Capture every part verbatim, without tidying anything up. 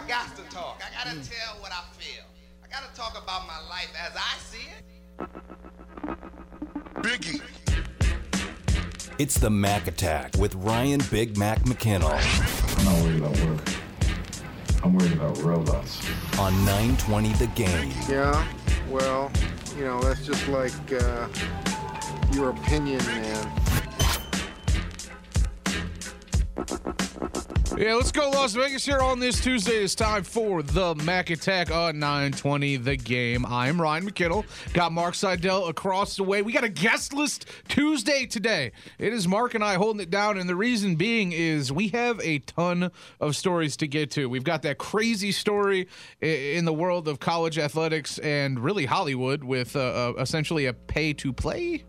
I got to talk. I got to mm. tell what I feel. I got to talk about my life as I see it. Biggie. It's the Mac Attack with Ryan Big Mac McKinnell. I'm not worried about work. I'm worried about robots. On nine twenty The Game. Yeah, well, you know, that's just like uh, your opinion, man. Yeah, let's go Las Vegas here on this Tuesday. It's time for the Mac Attack on nine twenty The Game. I'm Ryan McKinnell. Got Mark Seidel across the way. We got a guest list Tuesday today. It is Mark and I holding it down, and the reason being is we have a ton of stories to get to. We've got that crazy story in the world of college athletics and really Hollywood with uh, uh, essentially a pay-to-play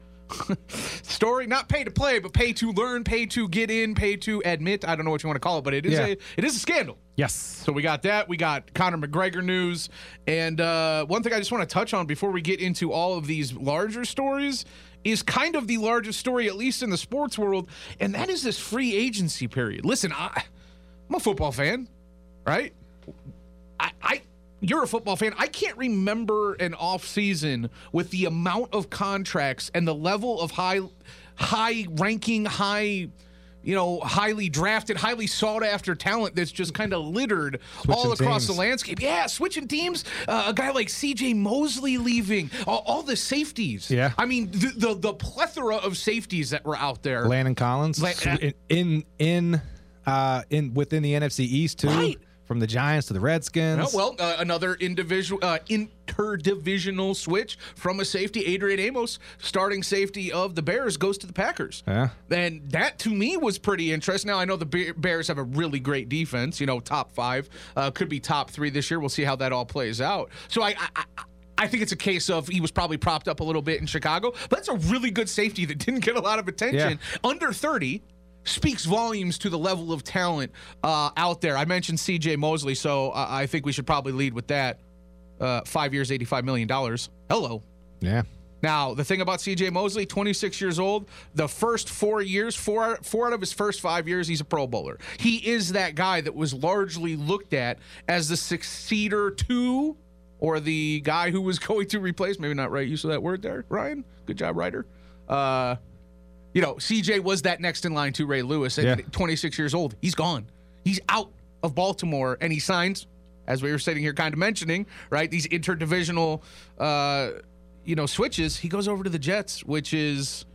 story, not pay to play, but pay to learn, pay to get in, pay to admit. I don't know what you want to call it, but it is yeah. a it is a scandal. Yes. So we got that. We got Conor McGregor news, and uh, one thing I just want to touch on before we get into all of these larger stories is kind of the largest story, at least in the sports world, and that is this free agency period. Listen, I, I'm a football fan, right? I. I You're a football fan. I can't remember an offseason with the amount of contracts and the level of high, high ranking, high, you know, highly drafted, highly sought after talent that's just kind of littered switching all across teams. The landscape. Yeah, switching teams. Uh, a guy like C J Mosley leaving. All, all the safeties. Yeah. I mean, the, the the plethora of safeties that were out there. Landon Collins La- in in in, uh, in within the N F C East too. Right. From the Giants to the Redskins. No, well, uh, another individual uh, interdivisional switch from a safety. Adrian Amos, starting safety of the Bears, goes to the Packers. Yeah. And that, to me, was pretty interesting. Now, I know the Bears have a really great defense, you know, top five. Uh, could be top three this year. We'll see how that all plays out. So I... I, I I think it's a case of he was probably propped up a little bit in Chicago. But that's a really good safety that didn't get a lot of attention. Yeah. Under thirty. Speaks volumes to the level of talent uh, out there. I mentioned C J Mosley, so uh, I think we should probably lead with that. Uh, five years, eighty-five million dollars. Hello. Yeah. Now, the thing about C J Mosley, twenty-six years old, the first four years, four, four out of his first five years, he's a Pro Bowler. He is that guy that was largely looked at as the successor to, or the guy who was going to replace, maybe not right use of that word there, Ryan. Good job, Ryder. Uh You know, C J was that next in line to Ray Lewis, and yeah. twenty-six years old. He's gone. He's out of Baltimore, and he signs, as we were sitting here kind of mentioning, right, these interdivisional, uh, you know, switches. He goes over to the Jets, which is,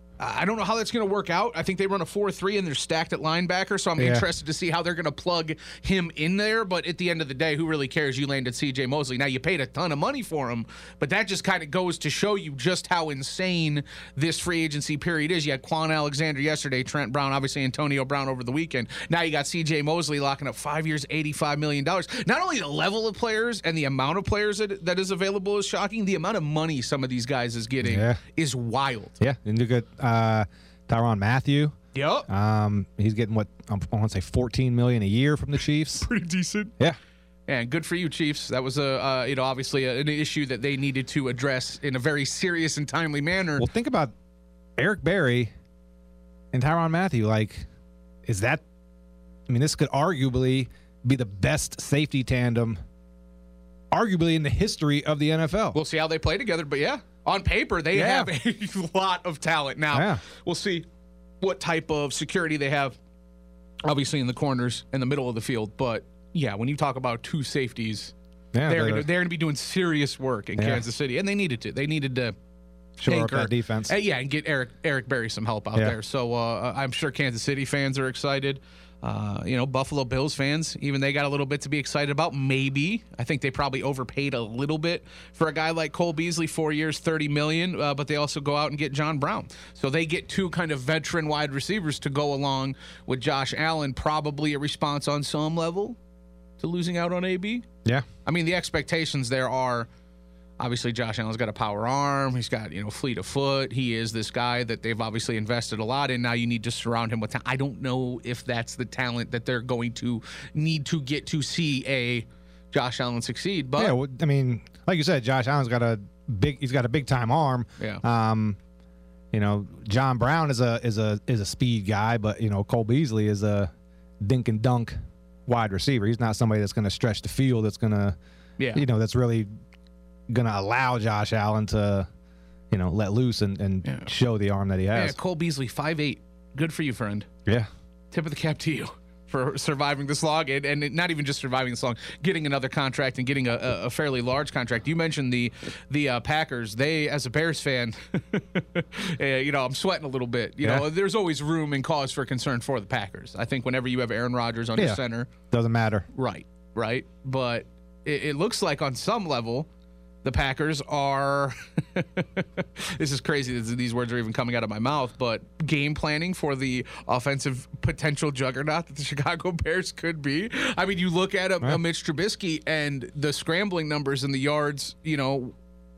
I don't know how that's going to work out. I think they run a four three, and they're stacked at linebacker, so I'm yeah. interested to see how they're going to plug him in there. But at the end of the day, who really cares? You landed C J Mosley. Now, you paid a ton of money for him, but that just kind of goes to show you just how insane this free agency period is. You had Quan Alexander yesterday, Trent Brown, obviously Antonio Brown over the weekend. Now you got C J Mosley locking up five years, eighty-five million dollars. Not only the level of players and the amount of players that, that is available is shocking, the amount of money some of these guys is getting yeah. is wild. Yeah, and you got uh, Tyrann Mathieu. Yep. Um, he's getting what I want to say fourteen million dollars a year from the Chiefs. Pretty decent. Yeah. And good for you, Chiefs. That was a uh, you know obviously a, an issue that they needed to address in a very serious and timely manner. Well, think about Eric Berry and Tyrann Mathieu. Like, is that? I mean, this could arguably be the best safety tandem, arguably in the history of the N F L. We'll see how they play together, but yeah. On paper, they yeah. have a lot of talent. Now, yeah. we'll see what type of security they have, obviously, in the corners in the middle of the field. But, yeah, when you talk about two safeties, yeah, they're going to be doing serious work in yeah. Kansas City. And they needed to. They needed to shore up that defense. Uh, yeah, and get Eric Eric Berry some help out yeah. there. So uh, I'm sure Kansas City fans are excited. Uh, you know, Buffalo Bills fans, even they got a little bit to be excited about. Maybe. I think they probably overpaid a little bit for a guy like Cole Beasley, four years, thirty million dollars, uh, but they also go out and get John Brown. So they get two kind of veteran wide receivers to go along with Josh Allen, probably a response on some level to losing out on A B. Yeah. I mean, the expectations there are, obviously, Josh Allen's got a power arm. He's got, you know, fleet of foot. He is this guy that they've obviously invested a lot in. Now you need to surround him with talent. I don't know if that's the talent that they're going to need to get to see a Josh Allen succeed. But yeah, well, I mean, like you said, Josh Allen's got a big. He's got a big time arm. Yeah. Um, you know, John Brown is a is a is a speed guy, but you know, Cole Beasley is a dink and dunk wide receiver. He's not somebody that's going to stretch the field. That's going to, Yeah. you know, that's really going to allow Josh Allen to, you know, let loose and, and Yeah. show the arm that he Yeah, has. Cole Beasley, five eight. Good for you, friend. Yeah. Tip of the cap to you for surviving this long, and, and not even just surviving this long, getting another contract and getting a, a, a fairly large contract. You mentioned the the uh, Packers. They, as a Bears fan, uh, you know, I'm sweating a little bit. You Yeah. know, there's always room and cause for concern for the Packers. I think whenever you have Aaron Rodgers under Yeah. center, Doesn't matter. right, right. But it, it looks like on some level, the Packers are, this is crazy that these words are even coming out of my mouth, but game planning for the offensive potential juggernaut that the Chicago Bears could be. I mean, you look at a, a Mitch Trubisky and the scrambling numbers and the yards, you know,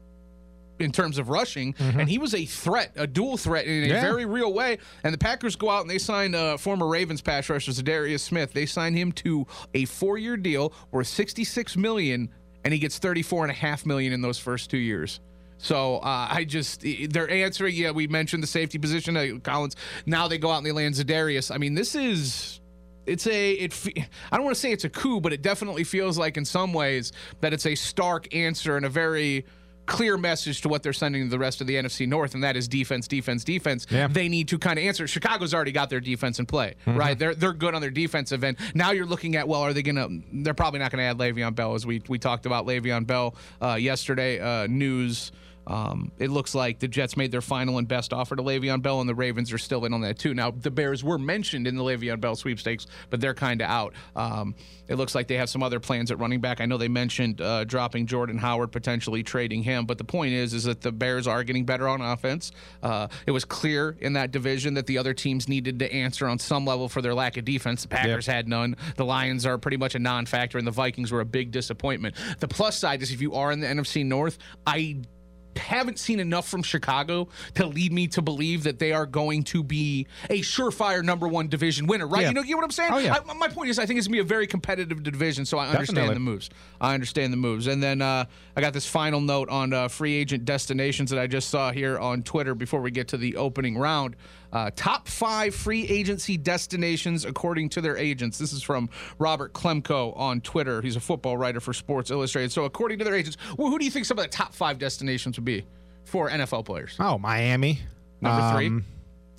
in terms of rushing, and he was a threat, a dual threat in a Yeah. very real way. And the Packers go out and they sign uh, former Ravens pass rusher Zadarius Smith. They sign him to a four-year deal worth sixty-six million dollars, and he gets thirty-four and a half million in those first two years. So uh, I just they're answering. Yeah, we mentioned the safety position, uh, Collins. Now they go out and they land Zadarius. I mean, this is it's a it. fe- I don't want to say it's a coup, but it definitely feels like in some ways that it's a stark answer and a very clear message to what they're sending to the rest of the N F C North, and that is defense, defense, defense. Yeah. They need to kind of answer. Chicago's already got their defense in play, right? They're they're good on their defensive end. Now you're looking at, well, are they going to? They're probably not going to add Le'Veon Bell, as we we talked about Le'Veon Bell uh, yesterday. Uh, news. Um, it looks like the Jets made their final and best offer to Le'Veon Bell, and the Ravens are still in on that too. Now, the Bears were mentioned in the Le'Veon Bell sweepstakes, but they're kind of out. Um, it looks like they have some other plans at running back. I know they mentioned uh, dropping Jordan Howard, potentially trading him, but the point is, is that the Bears are getting better on offense. Uh, it was clear in that division that the other teams needed to answer on some level for their lack of defense. The Packers Yep. had none. The Lions are pretty much a non-factor, and the Vikings were a big disappointment. The plus side is if you are in the N F C North, I haven't seen enough from Chicago to lead me to believe that they are going to be a surefire number one division winner, right? Yeah. You know, you know what I'm saying? Oh, yeah. I, my point is, I think it's going to be a very competitive division, so I understand Definitely. the moves. I understand the moves. And then uh, I got this final note on uh, free agent destinations that I just saw here on Twitter before we get to the opening round. Uh, top five free agency destinations according to their agents. This is from Robert Klemko on Twitter. He's a football writer for Sports Illustrated. So according to their agents, well, who do you think some of the top five destinations would be for N F L players? Oh, Miami. Number three. Um,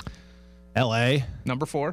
L A. Number four.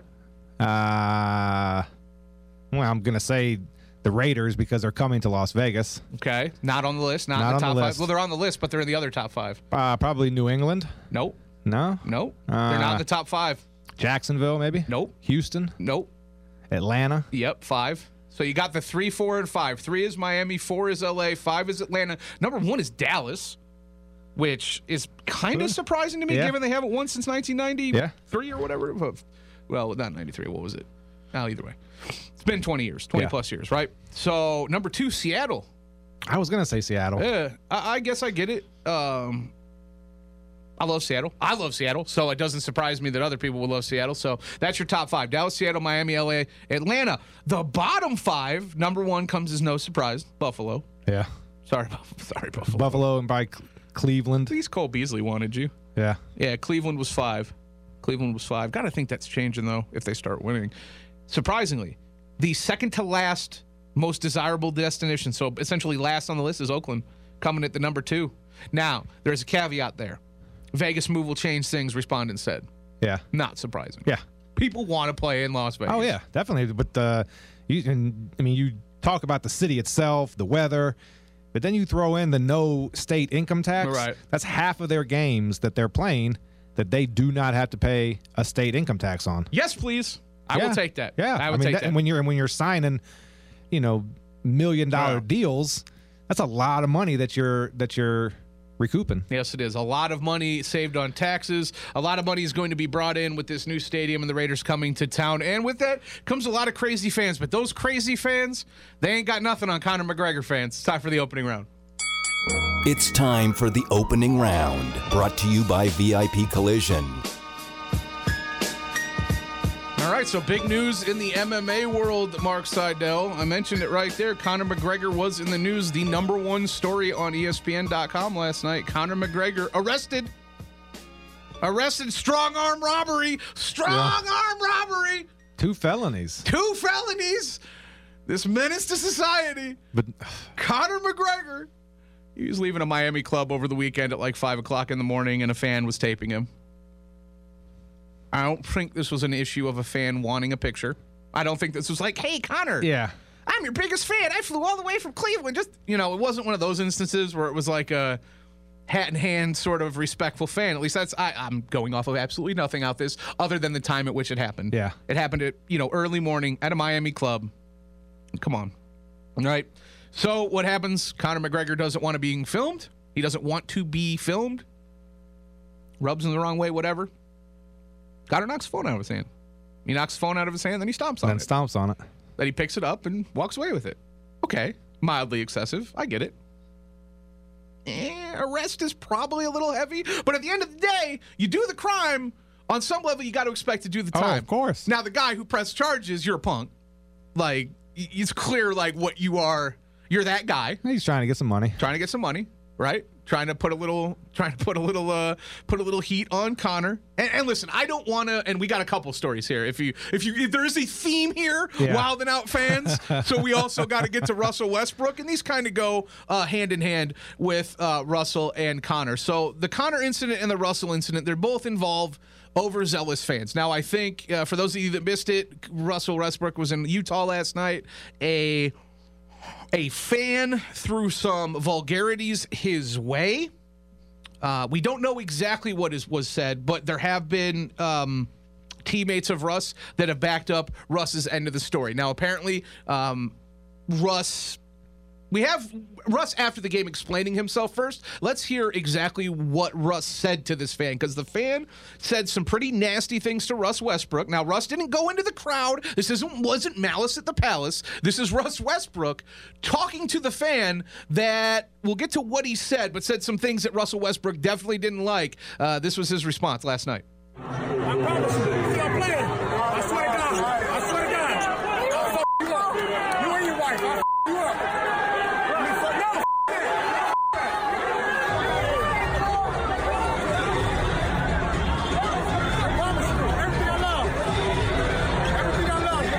Uh, well, I'm going to say the Raiders because they're coming to Las Vegas. Okay. Not on the list. Not, Not in the on top the five. list. Well, they're on the list, but they're in the other top five. Uh, probably New England. Nope. No? Nope. they're not in the top five. Jacksonville, maybe? Nope. Houston? Nope. Atlanta? Yep, five. So you got the three, four, and five. Three is Miami, four is L A, five is Atlanta. Number one is Dallas, which is kind of surprising to me, Yeah. given they haven't won since nineteen ninety-three Yeah. or whatever. Well, not ninety-three. What was it? Oh, either way. It's been twenty years, twenty Yeah. plus years, right? So number two, Seattle. I was going to say Seattle. Yeah, I, I guess I get it. Um, I love Seattle. I love Seattle, so it doesn't surprise me that other people will love Seattle. So that's your top five: Dallas, Seattle, Miami, L A, Atlanta. The bottom five, number one comes as no surprise: Buffalo. Yeah. Sorry, Buff- sorry, Buffalo. Buffalo and by Cl- Cleveland. At least Cole Beasley wanted you. Yeah. Yeah, Cleveland was five. Cleveland was five. Gotta think that's changing though if they start winning. Surprisingly, the second to last most desirable destination, so essentially last on the list, is Oakland, coming at the number two. Now, there's a caveat there. Vegas move will change things, respondents said. Yeah. Not surprising. Yeah. People want to play in Las Vegas. Oh yeah, definitely. But uh, you can. I mean, you talk about the city itself, the weather, but then you throw in the no state income tax. Right. That's half of their games that they're playing that they do not have to pay a state income tax on. Yes, please. I Yeah. will take that. Yeah, I will mean, take that- that. And when you're and when you're signing, you know, million dollar Wow. deals, that's a lot of money that you're that you're recouping. Yes, it is. A lot of money saved on taxes. A lot of money is going to be brought in with this new stadium and the Raiders coming to town. And with that comes a lot of crazy fans. But those crazy fans, they ain't got nothing on Conor McGregor fans. It's time for the opening round. It's time for the opening round, brought to you by V I P Collision. All right, so big news in the M M A world, Mark Seidel. I mentioned it right there. Conor McGregor was in the news, the number one story on E S P N dot com last night. Conor McGregor arrested. Arrested, strong arm robbery. Strong Yeah. arm robbery. Two felonies. Two felonies. This menace to society, But Conor McGregor. He was leaving a Miami club over the weekend at like five o'clock in the morning, and a fan was taping him. I don't think this was an issue of a fan wanting a picture. I don't think this was like, hey, Conor. yeah, I'm your biggest fan. I flew all the way from Cleveland. Just, you know, it wasn't one of those instances where it was like a hat in hand sort of respectful fan. At least that's, I, I'm going off of absolutely nothing out this other than the time at which it happened. Yeah. It happened at, you know, early morning at a Miami club. Come on. All right. So what happens? Conor McGregor doesn't want to be filmed. He doesn't want to be filmed. Rubs in the wrong way, whatever. Conor knocks the phone out of his hand. He knocks the phone out of his hand, then he stomps on then it. stomps on it. Then he picks it up and walks away with it. Okay, mildly excessive. I get it. Eh, arrest is probably a little heavy, but at the end of the day, you do the crime. On some level, you got to expect to do the Oh, time. of course. Now, the guy who pressed charges, you're a punk. Like, y- it's clear, like, what you are. You're that guy He's trying to get some money. trying to get some money, right? Trying to put a little, trying to put a little, uh, put a little heat on Conor. And, and listen, I don't want to. And we got a couple stories here. If you, if you, if there is a theme here, Yeah. Wild and Out fans. So we also got to get to Russell Westbrook, and these kind of go uh, hand in hand with uh, Russell and Conor. So the Conor incident and the Russell incident, they're both involve overzealous fans. Now, I think uh, for those of you that missed it, Russell Westbrook was in Utah last night. A A fan threw some vulgarities his way. Uh, we don't know exactly what is was said, but there have been um, teammates of Russ that have backed up Russ's end of the story. Now, apparently, um, Russ. We have Russ after the game explaining himself first. Let's hear exactly what Russ said to this fan, because the fan said some pretty nasty things to Russ Westbrook. Now, Russ didn't go into the crowd. This isn't wasn't malice at the palace. This is Russ Westbrook talking to the fan that we'll get to what he said, but said some things that Russell Westbrook definitely didn't like. Uh, this was his response last night. I promise you, you stop playing. I swear to God. I swear to God. I'll fuck you up. You and your wife. I'll fuck you up. You fuck no. I promise you, everything I love. Everything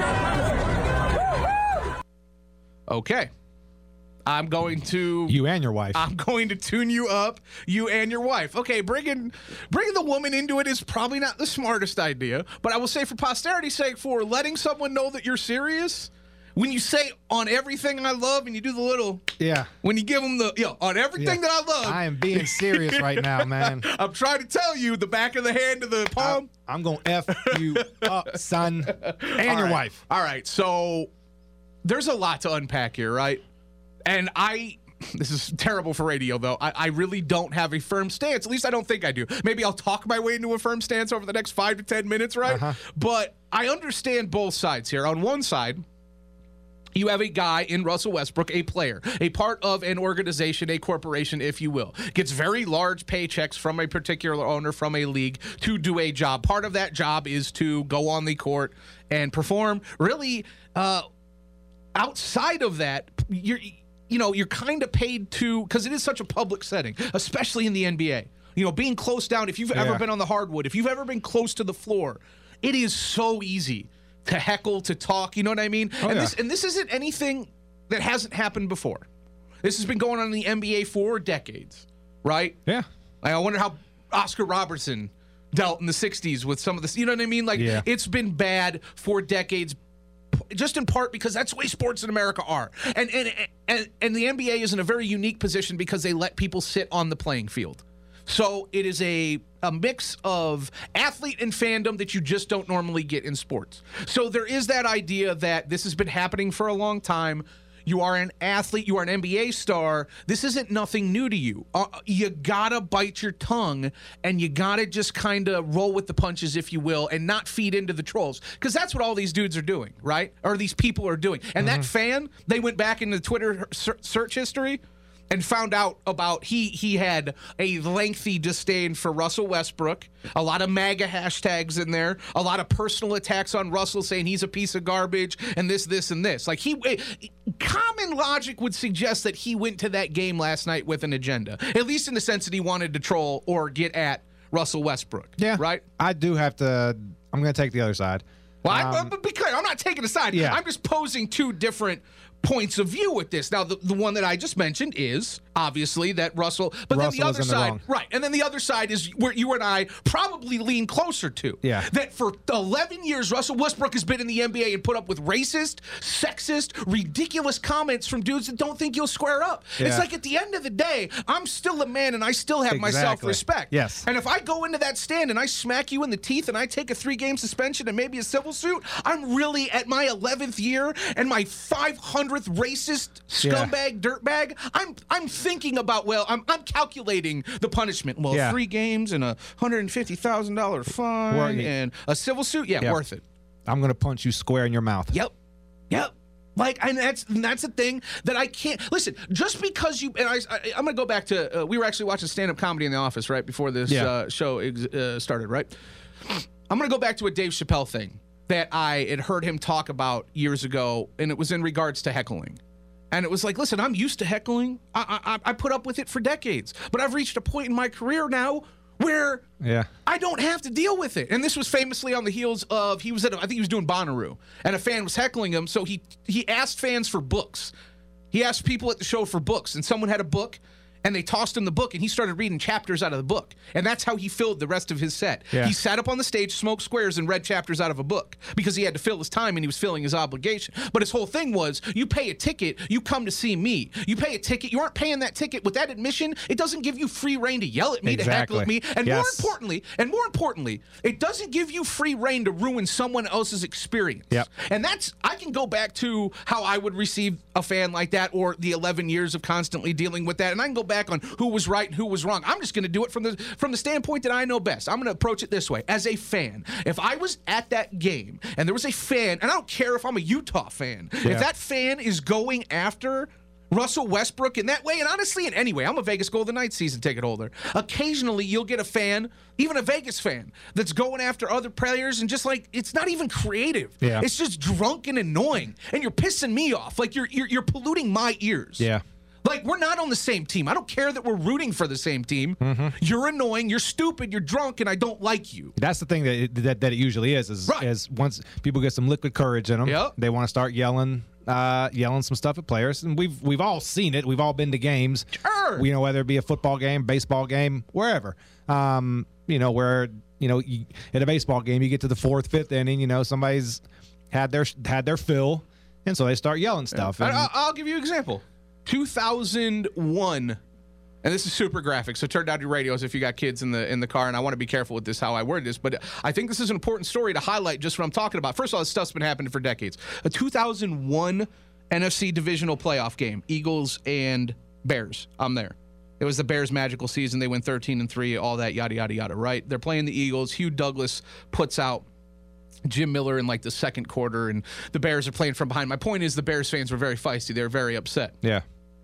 I love. I promise you. Okay. I'm going to You and your wife. I'm going to tune you up, you and your wife. Okay, bringing bringing the woman into it is probably not the smartest idea, but I will say for posterity's sake, for letting someone know that you're serious, when you say on everything I love and you do the little, yeah. when you give them the, you know, on everything Yeah. that I love. I am being serious right now, man. I'm trying to tell you, the back of the hand to the palm. I'm, I'm going to F you up, son, and All your right. wife. All right, so there's a lot to unpack here, right? And I, this is terrible for radio, though. I, I really don't have a firm stance. At least I don't think I do. Maybe I'll talk my way into a firm stance over the next five to ten minutes, right? Uh-huh. But I understand both sides here. On one side, you have a guy in Russell Westbrook, a player, a part of an organization, a corporation, if you will, gets very large paychecks from a particular owner, from a league, to do a job. Part of that job is to go on the court and perform. Really, uh, outside of that, you're, you know, you're kind of paid to, because it is such a public setting, especially in the N B A. You know, being close down, if you've ever Yeah. been on the hardwood, if you've ever been close to the floor, it is so easy to heckle, to talk, you know what I mean? Oh, and yeah. this and this isn't anything that hasn't happened before. This has been going on in the N B A for decades, right? Yeah. I wonder how Oscar Robertson dealt in the sixties with some of this, you know what I mean? Like, Yeah. it's been bad for decades, just in part because that's the way sports in America are. And and and, and the N B A is in a very unique position because they let people sit on the playing field. So it is a, a mix of athlete and fandom that you just don't normally get in sports. So there is that idea that this has been happening for a long time. You are an athlete. You are an N B A star. This isn't nothing new to you. Uh, you gotta bite your tongue and you gotta just kind of roll with the punches, if you will, and not feed into the trolls. Because that's what all these dudes are doing, right? Or these people are doing. And that fan, they went back into Twitter ser- search history and found out about he he had a lengthy disdain for Russell Westbrook, a lot of MAGA hashtags in there, a lot of personal attacks on Russell, saying he's a piece of garbage and this, this, and this. Like, he, common logic would suggest that he went to that game last night with an agenda, at least in the sense that he wanted to troll or get at Russell Westbrook. Yeah. Right? I do have to, I'm going to take the other side. Well, I, Um, but be clear, I'm not taking a side. Yeah. I'm just posing two different points of view with this. Now, the, the one that I just mentioned is obviously that Russell, but Russell then the other is in the side, wrong. right? And then the other side is where you and I probably lean closer to. Yeah. That for eleven years, Russell Westbrook has been in the N B A and put up with racist, sexist, ridiculous comments from dudes that don't think you'll square up. Yeah. It's like at the end of the day, I'm still a man and I still have my Exactly. self-respect. Yes. And if I go into that stand and I smack you in the teeth and I take a three-game suspension and maybe a civil suit, I'm really at my eleventh year and my five hundredth racist Yeah. scumbag dirtbag. I'm I'm thinking about well, I'm I'm calculating the punishment. Well, Yeah. three games and a hundred and fifty thousand dollar fine Worth it. and a civil suit. Yeah, Yep. worth it. I'm gonna punch you square in your mouth. Yep. Yep. Like, and that's and that's the thing that I can't listen. Just because you and I, I I'm gonna go back to uh, we were actually watching stand-up comedy in the office right before this Yeah. uh, show ex- uh, started. Right. I'm gonna go back to a Dave Chappelle thing that I had heard him talk about years ago, and it was in regards to heckling. And it was like, listen, I'm used to heckling. I, I I put up with it for decades, but I've reached a point in my career now where Yeah. I don't have to deal with it. And this was famously on the heels of he was at a, I think he was doing Bonnaroo, and a fan was heckling him, so he he asked fans for books. He asked people at the show for books, and someone had a book. And they tossed him the book, and he started reading chapters out of the book. And that's how he filled the rest of his set. Yeah. He sat up on the stage, smoked squares, and read chapters out of a book because he had to fill his time and he was filling his obligation. But his whole thing was, you pay a ticket, you come to see me. You pay a ticket, you aren't paying that ticket. With that admission, it doesn't give you free reign to yell at me, to heckle at me. Exactly. And more Yes. importantly, and more importantly, it doesn't give you free reign to ruin someone else's experience. Yep. And that's, I can go back to how I would receive a fan like that or the eleven years of constantly dealing with that. And I can go back on who was right and who was wrong. I'm just going to do it from the from the standpoint that I know best. I'm going to approach it this way. As a fan, if I was at that game and there was a fan, and I don't care if I'm a Utah fan, Yeah. if that fan is going after Russell Westbrook in that way, and honestly, in any way, I'm a Vegas Golden Knights season ticket holder. Occasionally, you'll get a fan, even a Vegas fan, that's going after other players and just like, it's not even creative. Yeah. It's just drunk and annoying, and you're pissing me off. Like, you're, you're, you're polluting my ears. Yeah. Like, we're not on the same team. I don't care that we're rooting for the same team. You're annoying, you're stupid, you're drunk, and I don't like you. That's the thing that it, that, that it usually is. Is, Right. is once people get some liquid courage in them, Yep. they want to start yelling, uh, yelling some stuff at players. And we've we've all seen it. We've all been to games. Sure. You know, whether it be a football game, baseball game, wherever. Um, you know, where you know you, at a baseball game, you get to the fourth, fifth inning. You know, somebody's had their had their fill, and so they start yelling stuff. I, And, I- I'll give you an example. two thousand one, and this is super graphic, so turn down your radios if you got kids in the in the car, and I want to be careful with this, how I word this, but I think this is an important story to highlight just what I'm talking about. First of all, this stuff's been happening for decades. A two thousand one N F C divisional playoff game, Eagles and Bears. I'm there. It was the Bears' magical season. They went thirteen and three, all that, yada, yada, yada, right? They're playing the Eagles. Hugh Douglas puts out Jim Miller in like the second quarter, and the Bears are playing from behind. My point is the Bears fans were very feisty. They were very upset. yeah,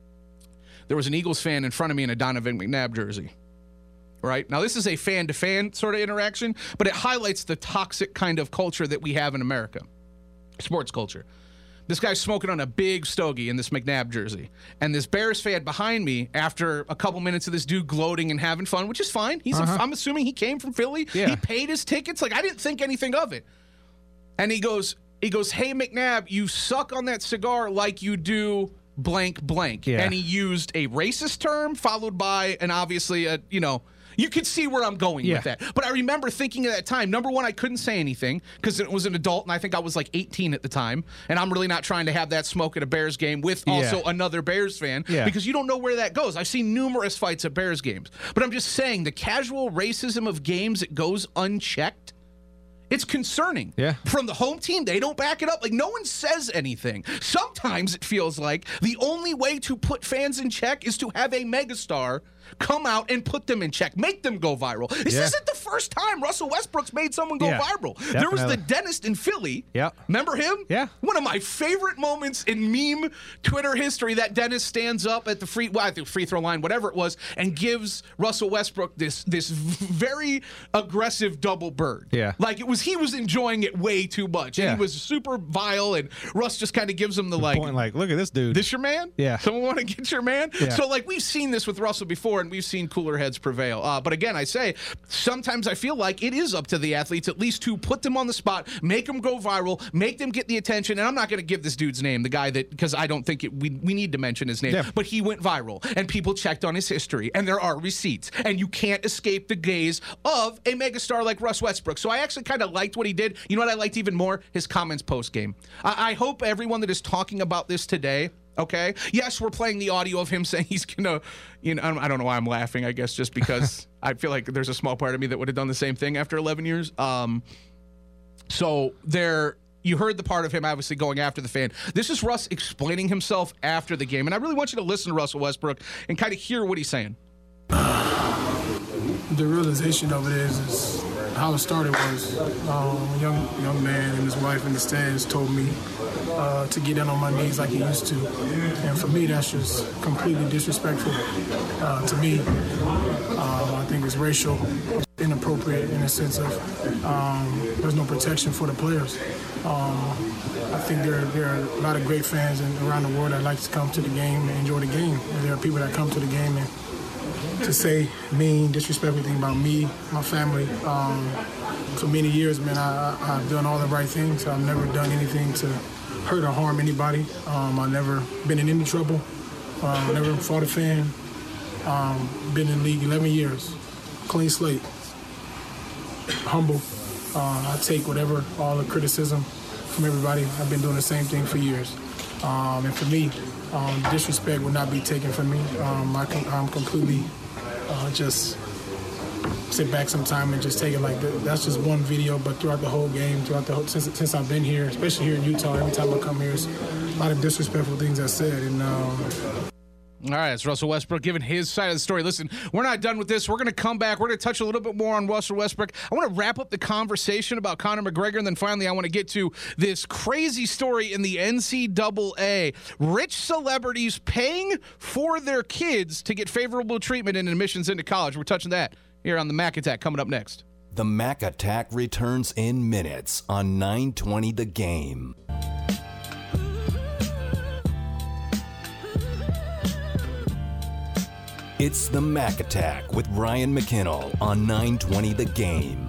There was an Eagles fan in front of me in a Donovan McNabb jersey. Right? Now, this is a fan-to-fan sort of interaction, but it highlights the toxic kind of culture that we have in America. Sports culture. This guy's smoking on a big stogie in this McNabb jersey. And this Bears fan behind me, after a couple minutes of this dude gloating and having fun, which is fine. He's Uh-huh. a, I'm assuming he came from Philly. Yeah. He paid his tickets. Like, I didn't think anything of it. And he goes, he goes, hey, McNabb, you suck on that cigar like you do blank blank. Yeah. And he used a racist term followed by an obviously a, you know, you could see where I'm going Yeah. with that. But I remember thinking at that time, number one, I couldn't say anything because it was an adult, and I think I was like eighteen at the time. And I'm really not trying to have that smoke at a Bears game with also Yeah. another Bears fan Yeah. because you don't know where that goes. I've seen numerous fights at Bears games. But I'm just saying the casual racism of games that goes unchecked, it's concerning. Yeah. From the home team, they don't back it up. Like, no one says anything. Sometimes it feels like the only way to put fans in check is to have a megastar come out and put them in check, make them go viral. This Yeah. isn't the first time Russell Westbrook's made someone go Yeah, viral. There was the definitely. dentist in Philly. Yeah. Remember him? Yeah. One of my favorite moments in meme Twitter history, that dentist stands up at the free, well, at the free throw line, whatever it was, and gives Russell Westbrook this this very aggressive double bird. Yeah. Like, it was, he was enjoying it way too much. And Yeah. he was super vile, and Russ just kind of gives him the like, point like, look at this dude. this your man? Yeah. Someone want to get your man? Yeah. So, like, we've seen this with Russell before. before, and we've seen cooler heads prevail. Uh, but again, I say, sometimes I feel like it is up to the athletes at least to put them on the spot, make them go viral, make them get the attention. And I'm not going to give this dude's name, the guy that, because I don't think it, we, we need to mention his name, Yeah. but he went viral, and people checked on his history, and there are receipts, and you can't escape the gaze of a megastar like Russ Westbrook. So I actually kind of liked what he did. You know what I liked even more? His comments post-game. I, I hope everyone that is talking about this today, okay, yes, we're playing the audio of him saying he's gonna, you know, I don't, I don't know why I'm laughing, I guess just because I feel like there's a small part of me that would have done the same thing after eleven years. Um, so there, you heard the part of him obviously going after the fan. This is Russ explaining himself after the game, and I really want you to listen to Russell Westbrook and kind of hear what he's saying. The realization of it is, is how it started was um, a young young man and his wife in the stands told me uh, to get down on my knees like he used to. And for me, that's just completely disrespectful uh, to me. Um, I think it's racial, it's inappropriate in the sense of um, there's no protection for the players. Um, I think there, there are a lot of great fans in, around the world that like to come to the game and enjoy the game. And there are people that come to the game and to say mean, disrespectful thing about me, my family. Um, for many years, man, I, I've done all the right things. I've never done anything to hurt or harm anybody. Um, I've never been in any trouble. Uh, never fought a fan. Um, been in the league eleven years. Clean slate. Humble. Uh, I take whatever, all the criticism from everybody. I've been doing the same thing for years. Um, and for me, um, disrespect will not be taken from me. Um, I can, I'm completely uh, just sit back sometime and just take it like that. That's just one video, but throughout the whole game, throughout the whole, since, since I've been here, especially here in Utah, every time I come here, there's a lot of disrespectful things I said. And um, All right, it's Russell Westbrook giving his side of the story. Listen, we're not done with this. We're going to come back. We're going to touch a little bit more on Russell Westbrook. I want to wrap up the conversation about Conor McGregor, and then finally I want to get to this crazy story in the N C double A. Rich celebrities paying for their kids to get favorable treatment and admissions into college. We're touching that here on the Mac Attack coming up next. The Mac Attack returns in minutes on nine twenty The Game. It's the Mac Attack with Ryan McKinnell on nine twenty The Game.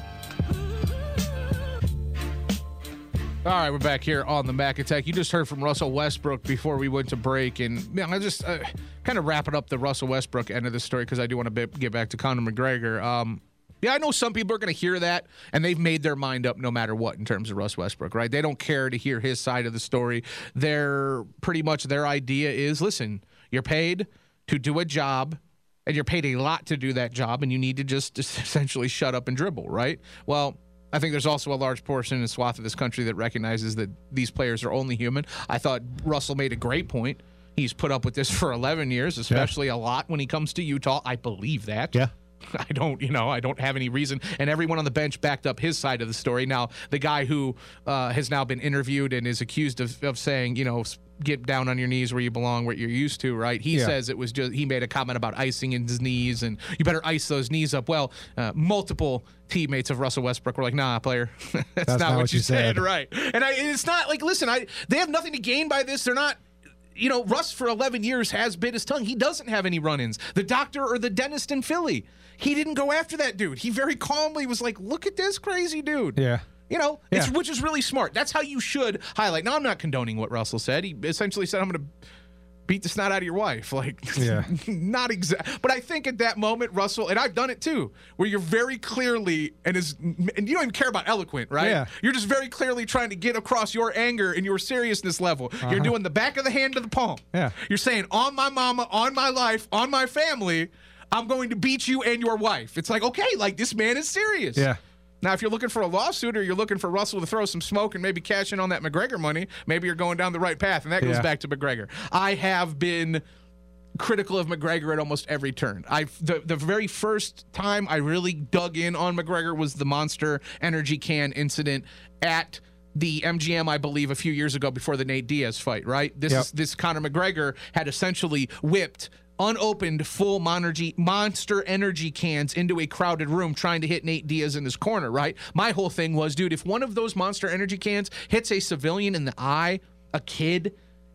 All right, we're back here on the Mac Attack. You just heard from Russell Westbrook before we went to break, and man, I just uh, kind of wrapping up the Russell Westbrook end of the story because I do want to be- get back to Conor McGregor. Um, yeah, I know some people are going to hear that, and they've made their mind up no matter what in terms of Russ Westbrook, right? They don't care to hear his side of the story. They're pretty much their idea is, listen, you're paid to do a job, and you're paid a lot to do that job, and you need to just essentially shut up and dribble, right? Well, I think there's also a large portion and swath of this country that recognizes that these players are only human. I thought Russell made a great point. He's put up with this for eleven years, especially yeah. a lot when he comes to Utah. I believe that. Yeah. I don't, you know, I don't have any reason. And everyone on the bench backed up his side of the story. Now, the guy who uh, has now been interviewed and is accused of, of saying, you know, get down on your knees where you belong, what you're used to, right? He yeah. says it was just, he made a comment about icing his knees and you better ice those knees up. Well, uh, multiple teammates of Russell Westbrook were like, nah, player, that's, that's not, not what, what you said. said. Right. And I, it's not like, listen, I they have nothing to gain by this. They're not, you know, Russ for eleven years has bit his tongue. He doesn't have any run-ins. The doctor or the dentist in Philly, he didn't go after that dude. He very calmly was like, look at this crazy dude. Yeah. You know, yeah. it's, which is really smart. That's how you should highlight. Now, I'm not condoning what Russell said. He essentially said, I'm going to beat the snot out of your wife. Like, yeah. not exactly. But I think at that moment, Russell, and I've done it too, where you're very clearly, and is, and you don't even care about eloquent, right? Yeah. You're just very clearly trying to get across your anger and your seriousness level. Uh-huh. You're doing the back of the hand to the palm. Yeah. You're saying, on my mama, on my life, on my family, I'm going to beat you and your wife. It's like, okay, like this man is serious. Yeah. Now, if you're looking for a lawsuit or you're looking for Russell to throw some smoke and maybe cash in on that McGregor money, maybe you're going down the right path, and that goes yeah. back to McGregor. I have been critical of McGregor at almost every turn. I the, the very first time I really dug in on McGregor was the Monster Energy Can incident at the M G M, I believe, a few years ago before the Nate Diaz fight, right? This yep. is this Conor McGregor had essentially whipped unopened full Monster, Monster Energy cans into a crowded room trying to hit Nate Diaz in his corner, right? My whole thing was, dude, if one of those Monster Energy cans hits a civilian in the eye, a kid,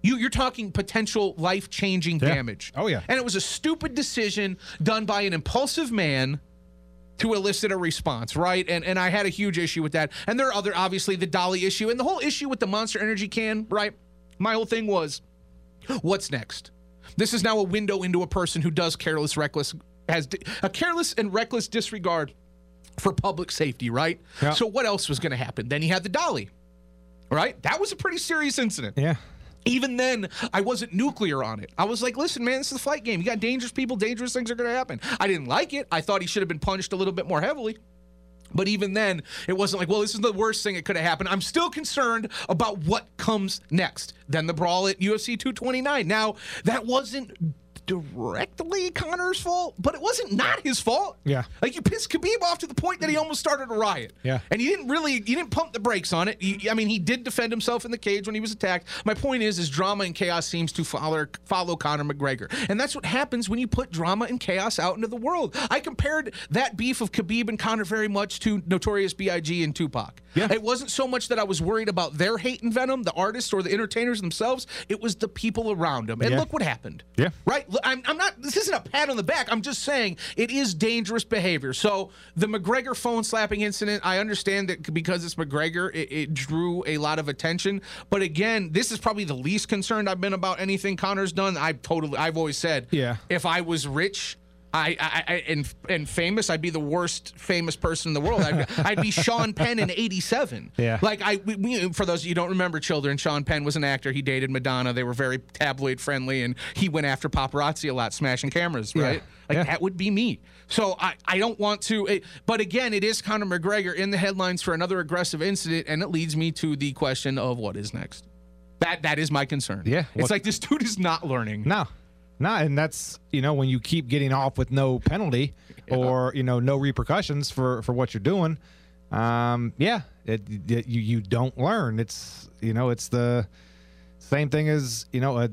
You, you're talking potential life-changing Yeah. damage. Oh, yeah. And it was a stupid decision done by an impulsive man to elicit a response, right? And and I had a huge issue with that. And there are other, obviously, the Dolly issue and the whole issue with the Monster Energy can, right? My whole thing was, what's next? This is now a window into a person who does careless, reckless, has di- a careless and reckless disregard for public safety, right? Yeah. So what else was going to happen? Then you had the Dolly, right? That was a pretty serious incident. Yeah. Even then, I wasn't nuclear on it. I was like, listen, man, this is a fight game. You got dangerous people, dangerous things are going to happen. I didn't like it. I thought he should have been punished a little bit more heavily. But even then, it wasn't like, well, this is the worst thing that could have happened. I'm still concerned about what comes next. Then the brawl at U F C two twenty-nine. Now, that wasn't directly Conor's fault, but it wasn't not his fault. Yeah. Like, you pissed Khabib off to the point that he almost started a riot. Yeah. And you didn't really, you didn't pump the brakes on it. You, I mean, he did defend himself in the cage when he was attacked. My point is, is drama and chaos seems to follow, follow Conor McGregor. And that's what happens when you put drama and chaos out into the world. I compared that beef of Khabib and Conor very much to Notorious B I G and Tupac. Yeah. It wasn't so much that I was worried about their hate and venom, the artists or the entertainers themselves. It was the people around them. And Yeah. look what happened. Yeah. Right? Look, I'm, I'm not, this isn't a pat on the back. I'm just saying it is dangerous behavior. So the McGregor phone slapping incident, I understand that because it's McGregor, it, it drew a lot of attention. But again, this is probably the least concerned I've been about anything Conor's done. I've totally, I've always said, Yeah. if I was rich, I, I, I and and famous, I'd be the worst famous person in the world. I'd, I'd be Sean Penn in eighty-seven. Yeah. Like I, we, we, for those of you who don't remember, children, Sean Penn was an actor. He dated Madonna. They were very tabloid friendly, and he went after paparazzi a lot, smashing cameras. Right. Like Yeah. that would be me. So I, I don't want to. It, but again, it is Conor McGregor in the headlines for another aggressive incident, and it leads me to the question of what is next. That that is my concern. Yeah. It's What- like this dude is not learning. No, no, and that's, you know, when you keep getting off with no penalty or, you know, no repercussions for for what you're doing. Um, yeah, it, it you you don't learn. It's, you know, it's the same thing as, you know, a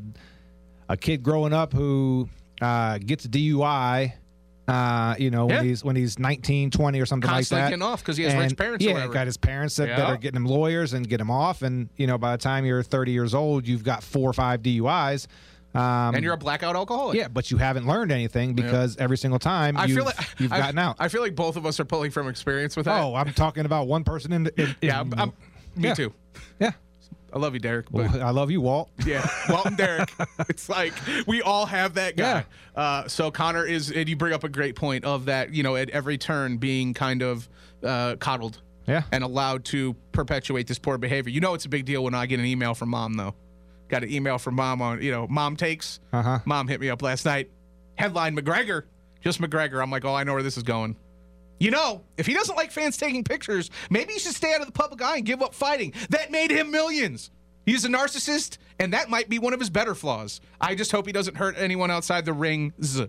a kid growing up who uh, gets a D U I. Uh, you know, Yeah. when he's when he's nineteen, twenty or something Constantly like that. getting off 'cause he has And, rich parents or Yeah, whatever. got his parents that, that Yeah. are getting him lawyers and get him off. And, you know, by the time you're thirty years old, you've got four or five D U Is. Um, And you're a blackout alcoholic. yeah, but you haven't learned anything because every single time I you've, feel like you've I, gotten out. I feel like both of us are pulling from experience with that. oh, I'm talking about one person in. in, in yeah, I'm, I'm, me yeah. too. Yeah. I love you, Derek. But Well, I love you, Walt. yeah, Walton Derek. It's like we all have that guy. Uh, so Conor is, and you bring up a great point of that. You know, at every turn being kind of uh, coddled. Yeah. And allowed to perpetuate this poor behavior. You know, it's a big deal when I get an email from mom, though. Got an email from mom on, you know, mom takes. Uh-huh. Mom hit me up last night. Headline McGregor, just McGregor. I'm like, oh, I know where this is going. You know, if he doesn't like fans taking pictures, maybe he should stay out of the public eye and give up fighting. That made him millions. He's a narcissist, and that might be one of his better flaws. I just hope he doesn't hurt anyone outside the ring. Z.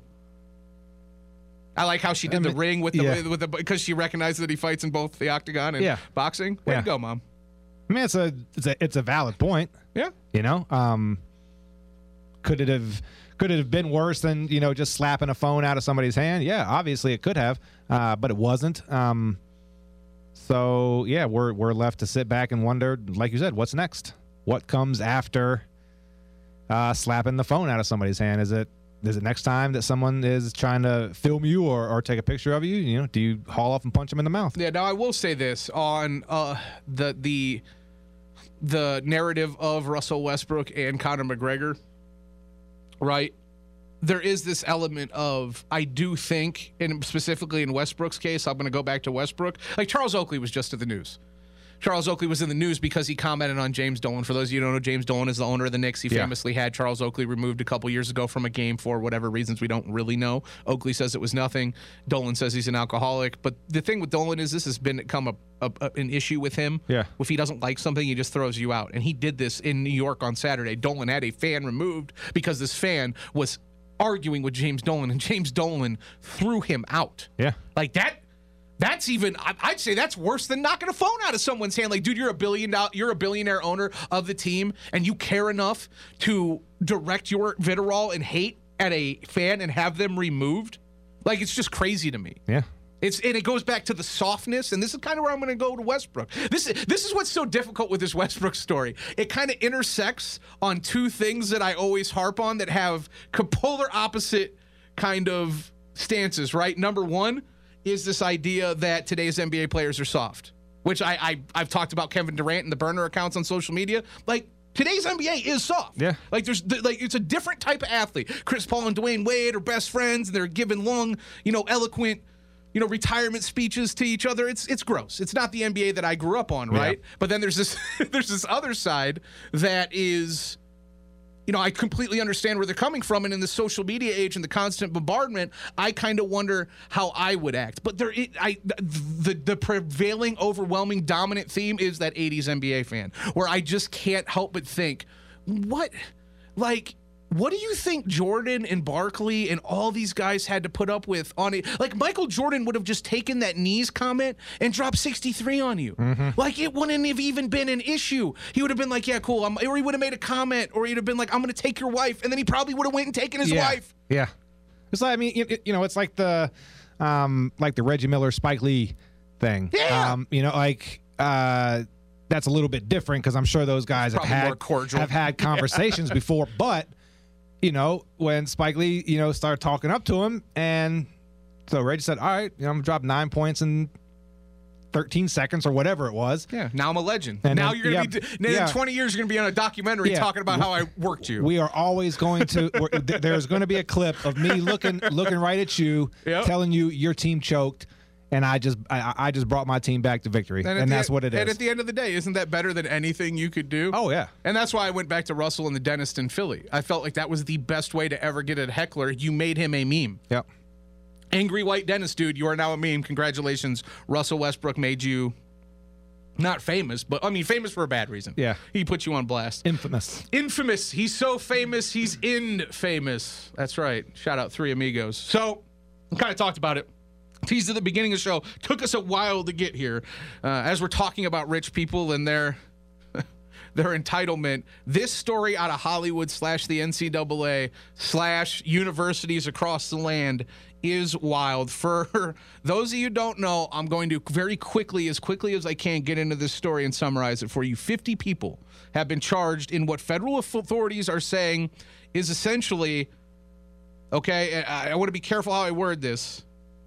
I like how she did I mean, the ring with the yeah. with the because she recognized that he fights in both the octagon and Yeah. boxing. Way Yeah. to go, mom. I mean, it's a it's a it's a valid point. Yeah. You know, um, could it have could it have been worse than, you know, just slapping a phone out of somebody's hand? Yeah, obviously it could have, uh, but it wasn't. Um, so yeah, we're we're left to sit back and wonder, like you said, what's next? What comes after uh, slapping the phone out of somebody's hand? Is it is it next time that someone is trying to film you or, or take a picture of you? You know, do you haul off and punch them in the mouth? Yeah. Now I will say this on uh, the the the narrative of Russell Westbrook and Conor McGregor. Right. There is this element of, I do think, and specifically in Westbrook's case, I'm going to go back to Westbrook. Like Charles Oakley was just in the news. Charles Oakley was in the news because he commented on James Dolan. For those of you who don't know, James Dolan is the owner of the Knicks. He Yeah. famously had Charles Oakley removed a couple years ago from a game for whatever reasons we don't really know. Oakley says it was nothing. Dolan says he's an alcoholic. But the thing with Dolan is this has been become a, a, a an issue with him. Yeah. If he doesn't like something, he just throws you out. And he did this in New York on Saturday. Dolan had a fan removed because this fan was arguing with James Dolan, and James Dolan threw him out. Yeah. Like that. That's even, I- I'd say that's worse than knocking a phone out of someone's hand. Like, dude, you're a billion dollar, you're a billionaire owner of the team, and you care enough to direct your vitriol and hate at a fan and have them removed. Like, it's just crazy to me. Yeah. It's and it goes back to the softness, and this is kind of where I'm going to go to Westbrook. This is this is what's so difficult with this Westbrook story. It kind of intersects on two things that I always harp on that have polar opposite kind of stances, right? Number one is this idea that today's N B A players are soft, which I, I I've talked about Kevin Durant and the burner accounts on social media. Like, today's N B A is soft. Yeah. Like, there's like it's a different type of athlete. Chris Paul and Dwayne Wade are best friends, and they're giving long, you know, eloquent, you know, retirement speeches to each other. It's it's gross. It's not the N B A that I grew up on, right? Yeah. But then there's this there's this other side that is, you know, I completely understand where they're coming from, and in the social media age and the constant bombardment, I kind of wonder how I would act. But there, it, I the the prevailing, overwhelming, dominant theme is that eighties N B A fan, where I just can't help but think, what, like. What do you think Jordan and Barkley and all these guys had to put up with on it? Like, Michael Jordan would have just taken that knees comment and dropped sixty-three on you. Mm-hmm. Like, it wouldn't have even been an issue. He would have been like, yeah, cool. I'm, or he would have made a comment, or he'd have been like, I'm going to take your wife. And then he probably would have went and taken his yeah. wife. Yeah. It's like, I mean, you, you know, it's like the, um, like the Reggie Miller, Spike Lee thing. Yeah. Um, you know, like, uh, that's a little bit different because I'm sure those guys have Probably more had, cordial. have had conversations before, but you know, when Spike Lee, you know, started talking up to him, and so Reggie said, all right, you know, I'm going to drop nine points in thirteen seconds or whatever it was. Yeah, now I'm a legend. And now then, you're going to yeah, be, yeah. in twenty years, you're going to be on a documentary yeah. talking about how I worked you. We are always going to, we're- th- there's going to be a clip of me looking looking right at you, Yep. telling you your team choked, and I just I, I just brought my team back to victory, and, at the that's e- what it is. And at the end of the day, isn't that better than anything you could do? Oh, yeah. And that's why I went back to Russell and the dentist in Philly. I felt like that was the best way to ever get at a heckler. You made him a meme. Yep. Angry white dentist dude, you are now a meme. Congratulations. Russell Westbrook made you not famous, but I mean famous for a bad reason. Yeah. He put you on blast. Infamous. Infamous. He's so famous, he's infamous. That's right. Shout out Three Amigos. So, we kind of talked about it. Teased at the beginning of the show. Took us a while to get here. Uh, as we're talking about rich people and their their entitlement, this story out of Hollywood slash the N C double A slash universities across the land is wild. For those of you who don't know, I'm going to very quickly, as quickly as I can, get into this story and summarize it for you. fifty people have been charged in what federal authorities are saying is essentially, okay, I, I want to be careful how I word this,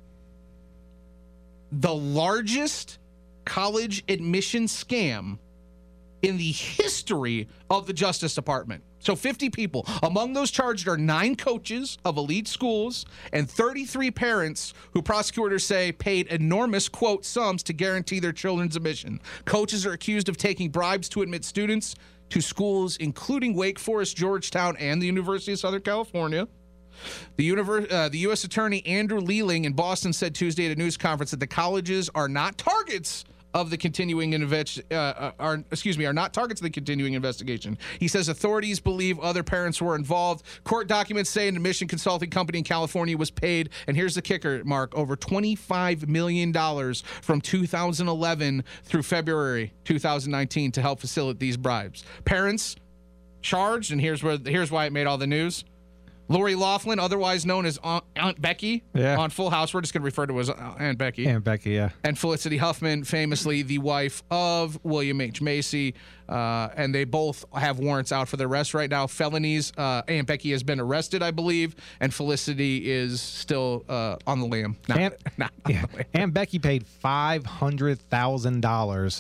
the largest college admission scam in the history of the Justice Department. So fifty people. Among those charged are nine coaches of elite schools and thirty-three parents who prosecutors say paid enormous, quote, sums to guarantee their children's admission. Coaches are accused of taking bribes to admit students to schools including Wake Forest, Georgetown, and the University of Southern California. The, univer- uh, the U S Attorney Andrew Lealing in Boston said Tuesday at a news conference that the colleges are not targets of the continuing invest- uh, are excuse me are not targets of the continuing investigation. He says authorities believe other parents were involved. Court documents say an admission consulting company in California was paid, and here's the kicker, Mark, over twenty-five million dollars from two thousand eleven through February two thousand nineteen to help facilitate these bribes. Parents charged, and here's where here's why it made all the news. Lori Loughlin, otherwise known as Aunt, Aunt Becky, Yeah. on Full House. We're just going to refer to her as Aunt Becky. And Becky, yeah. And Felicity Huffman, famously the wife of William H. Macy. Uh, and they both have warrants out for their arrest right now. Felonies. Uh, Aunt Becky has been arrested, I believe. And Felicity is still uh, on the lam. Not, Aunt, not on yeah. the lam. Aunt Becky paid five hundred thousand dollars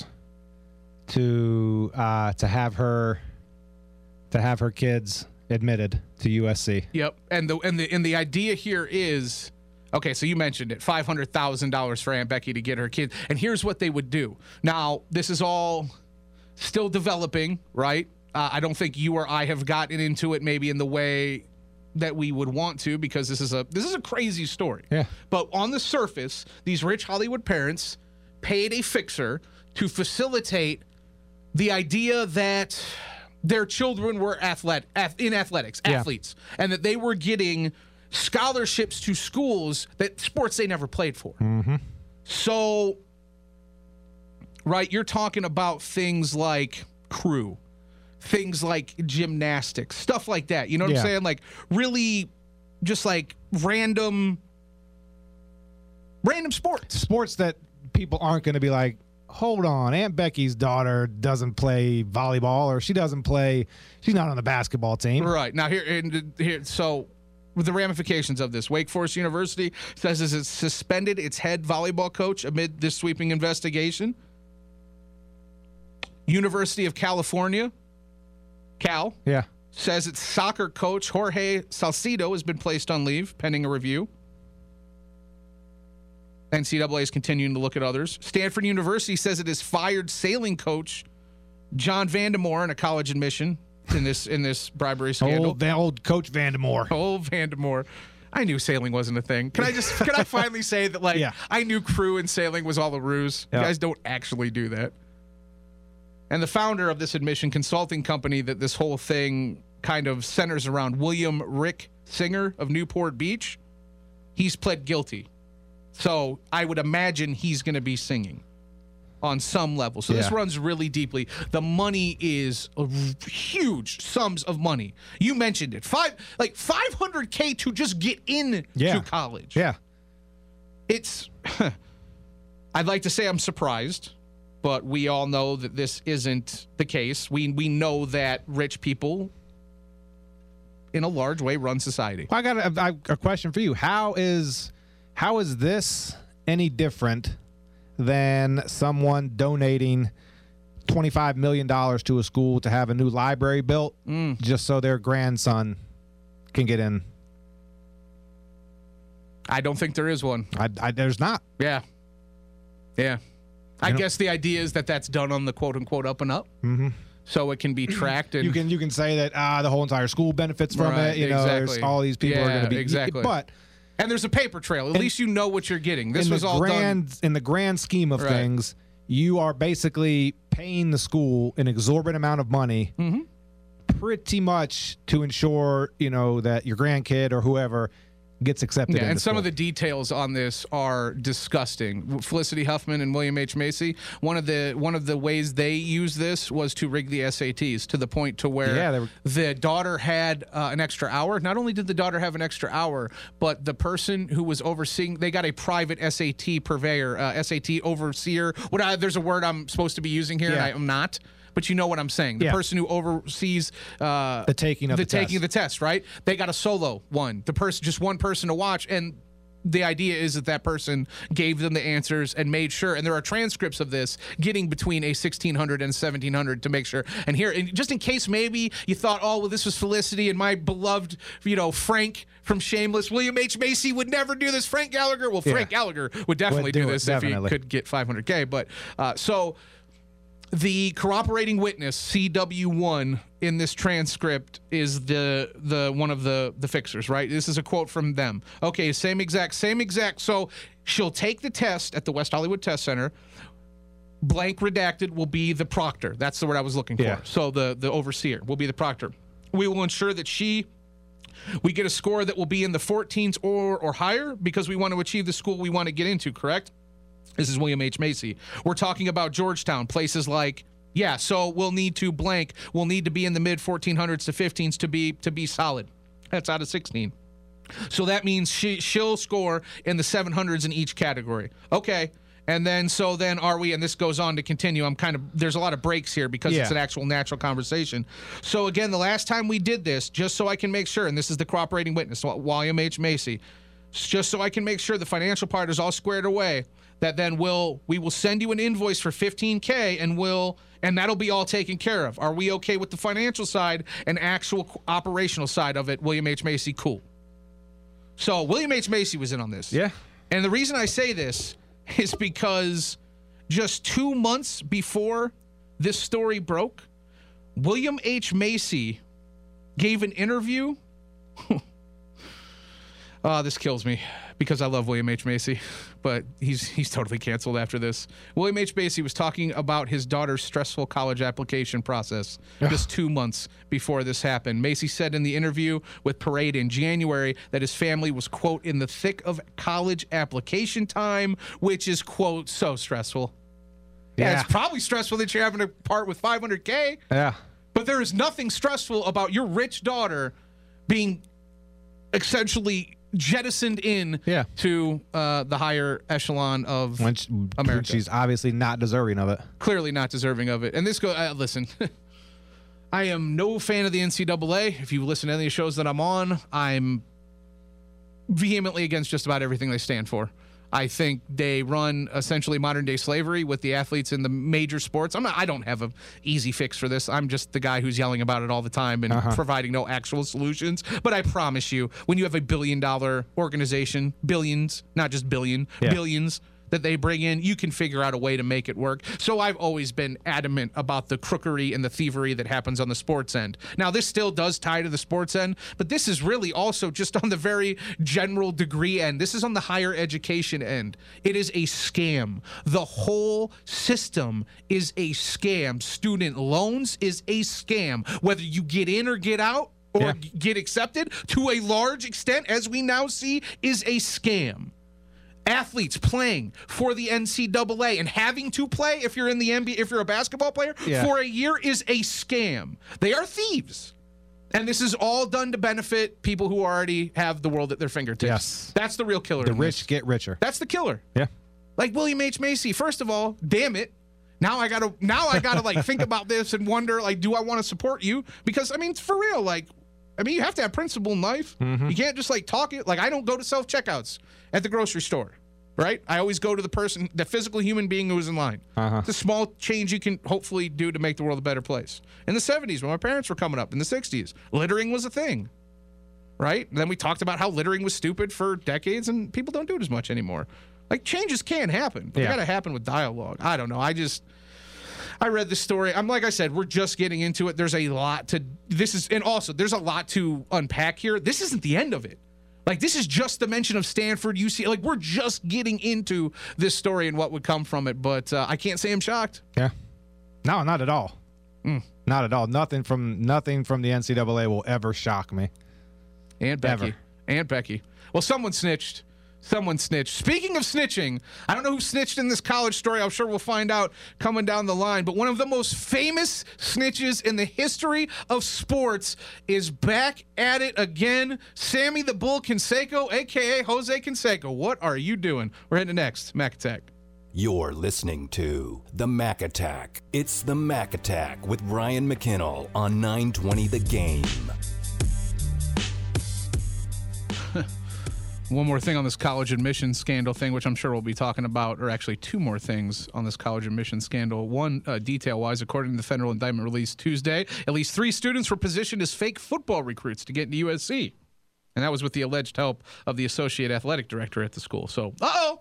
to uh, to have her to have her kids admitted to U S C. Yep. And the and the and the idea here is, okay, so you mentioned it, five hundred thousand dollars for Aunt Becky to get her kids. And here's what they would do. Now, this is all still developing, right? Uh, I don't think you or I have gotten into it maybe in the way that we would want to, because this is a this is a crazy story. Yeah. But on the surface, these rich Hollywood parents paid a fixer to facilitate the idea that their children were athlet, in athletics, Yeah. athletes, and that they were getting scholarships to schools that sports they never played for. Mm-hmm. So, right, you're talking about things like crew, things like gymnastics, stuff like that. You know what Yeah. I'm saying? Like really just like random Random sports. Sports that people aren't going to be like, hold on, Aunt Becky's daughter doesn't play volleyball, or she doesn't play, she's not on the basketball team. Right. Now, here, and here so with the ramifications of this, Wake Forest University says it's suspended its head volleyball coach amid this sweeping investigation. University of California, Cal, Yeah. says its soccer coach, Jorge Salcido, has been placed on leave pending a review. N C double A is continuing to look at others. Stanford University says it has fired sailing coach John Vandemore in a college admission in this in this bribery scandal. Old, old Coach Vandemore. Old Vandemore. I knew sailing wasn't a thing. Can I just can I finally say that like Yeah. I knew crew and sailing was all a ruse? Yeah. You guys don't actually do that. And the founder of this admission consulting company that this whole thing kind of centers around, William Rick Singer of Newport Beach, he's pled guilty. So I would imagine he's going to be singing on some level. So this Yeah. runs really deeply. The money is a r- huge sums of money. You mentioned it. Five like five hundred K to just get in Yeah. to college. Yeah. It's I'd like to say I'm surprised, but we all know that this isn't the case. We we know that rich people in a large way run society. Well, I got a, I- a question for you. How is how is this any different than someone donating twenty-five million dollars to a school to have a new library built Mm. just so their grandson can get in? I don't think there is one. I, I, there's not. Yeah. Yeah. I You know- guess the idea is that that's done on the quote unquote up and up. Mm-hmm. So it can be tracked and You can you can say that ah the whole entire school benefits from Right, it. You know, there's exactly. all these people are Yeah, going to be exactly. But and there's a paper trail. At In- least you know what you're getting. This in was the all grand done. in the grand scheme of Right. things, you are basically paying the school an exorbitant amount of money, Mm-hmm. pretty much to ensure you know that your grandkid or whoever gets accepted. Yeah, into and some school. of the details on this are disgusting. Felicity Huffman and William H. Macy, one of the one of the ways they used this was to rig the S A Ts to the point to where Yeah, they were- the daughter had uh, an extra hour. Not only did the daughter have an extra hour, but the person who was overseeing, they got a private S A T purveyor, uh, S A T overseer. What I, there's a word I'm supposed to be using here, Yeah. and I am not. But you know what I'm saying. The Yeah. person who oversees uh, The taking of the, the taking test. of the test, right? They got a solo one. The person, just one person to watch, and the idea is that that person gave them the answers and made sure. And there are transcripts of this getting between a sixteen hundred and seventeen hundred to make sure. And here, and just in case maybe you thought, oh well, this was Felicity and my beloved, you know, Frank from Shameless, William H. Macy would never do this. Frank Gallagher, well, Frank Yeah. Gallagher would definitely Would do, do it, this definitely. if he could get five hundred K. But uh, so. The corroborating witness, C W one, in this transcript is the the one of the the fixers, right? This is a quote from them. Okay, same exact, same exact. So she'll take the test at the West Hollywood Test Center. Blank redacted will be the proctor. That's the word I was looking for. Yeah. So the the overseer will be the proctor. We will ensure that she we get a score that will be in the fourteens or or higher because we want to achieve the school we want to get into, correct? This is William H. Macy. We're talking about Georgetown, places like, yeah, so we'll need to blank. We'll need to be in the mid fourteen hundreds to fifteens to be to be solid. That's out of sixteen. So that means she, she'll score in the seven hundreds in each category. Okay. And then, so then are we, and this goes on to continue. I'm kind of, there's a lot of breaks here because it's Yeah. an actual natural conversation. So again, the last time we did this, just so I can make sure, and this is the cooperating witness, William H. Macy, just so I can make sure the financial part is all squared away, that then we'll, we will send you an invoice for fifteen K and we'll, and that'll be all taken care of. Are we okay with the financial side and actual operational side of it? William H. Macy, cool. So William H. Macy was in on this. Yeah. And the reason I say this is because just two months before this story broke, William H. Macy gave an interview. Oh, this kills me because I love William H. Macy, but he's he's totally canceled after this. William H. Macy was talking about his daughter's stressful college application process just two months before this happened. Macy said in the interview with Parade in January that his family was, quote, in the thick of college application time, which is, quote, so stressful. Yeah, Yeah. it's probably stressful that you're having to part with five hundred K. Yeah. But there is nothing stressful about your rich daughter being essentially jettisoned in Yeah. to uh, the higher echelon of When, she, when America. she's obviously not deserving of it. Clearly not deserving of it. And this go. Uh, listen, I am no fan of the N C double A. If you listen to any of the shows that I'm on, I'm vehemently against just about everything they stand for. I think they run essentially modern day slavery with the athletes in the major sports. I'm not, I don't have an easy fix for this. I'm just the guy who's yelling about it all the time and Uh-huh. providing no actual solutions. But I promise you, when you have a billion dollar organization, billions, not just billion, Yeah. billions that they bring in, you can figure out a way to make it work. So I've always been adamant about the crookery and the thievery that happens on the sports end. Now, this still does tie to the sports end, but this is really also just on the very general degree end. This is on the higher education end. It is a scam. The whole system is a scam. Student loans is a scam. Whether you get in or get out or Yeah. get accepted, to a large extent, as we now see, is a scam. Athletes playing for the N C double A and having to play if you're in the N B A, if you're a basketball player, Yeah. for a year is a scam. They are thieves. And this is all done to benefit people who already have the world at their fingertips. Yes. That's the real killer. The in rich this. get richer. That's the killer. Yeah. Like William H. Macy, first of all, damn it. Now I gotta now I gotta like think about this and wonder, like, do I want to support you? Because I mean, it's for real, like I mean, you have to have principle in life. Mm-hmm. You can't just like talk it. Like, I don't go to self checkouts at the grocery store. Right? I always go to the person, the physical human being who's in line. Uh-huh. It's a small change you can hopefully do to make the world a better place. In the seventies, when my parents were coming up, in the sixties, littering was a thing. Right? And then we talked about how littering was stupid for decades, and people don't do it as much anymore. Like, changes can happen, but Yeah. they got to happen with dialogue. I don't know. I just, I read the story. I'm like I said, we're just getting into it. There's a lot to, this is, and also, there's a lot to unpack here. This isn't the end of it. Like, this is just the mention of Stanford, U C. Like, we're just getting into this story and what would come from it. But uh, I can't say I'm shocked. Yeah. No, not at all. Mm. Not at all. Nothing from nothing from the N C double A will ever shock me. Aunt Becky. Ever. Aunt Becky. Well, someone snitched. Someone snitched. Speaking of snitching, I don't know who snitched in this college story. I'm sure we'll find out coming down the line. But one of the most famous snitches in the history of sports is back at it again. Sammy the Bull Canseco, a k a. Jose Canseco. What are you doing? We're heading to next. Mac Attack. You're listening to The Mac Attack. It's The Mac Attack with Ryan McKinnell on nine twenty The Game. One more thing on this college admissions scandal thing, which I'm sure we'll be talking about, or actually two more things on this college admissions scandal. One, uh, detail-wise, according to the federal indictment released Tuesday, at least three students were positioned as fake football recruits to get into U S C. And that was with the alleged help of the associate athletic director at the school. So, uh-oh,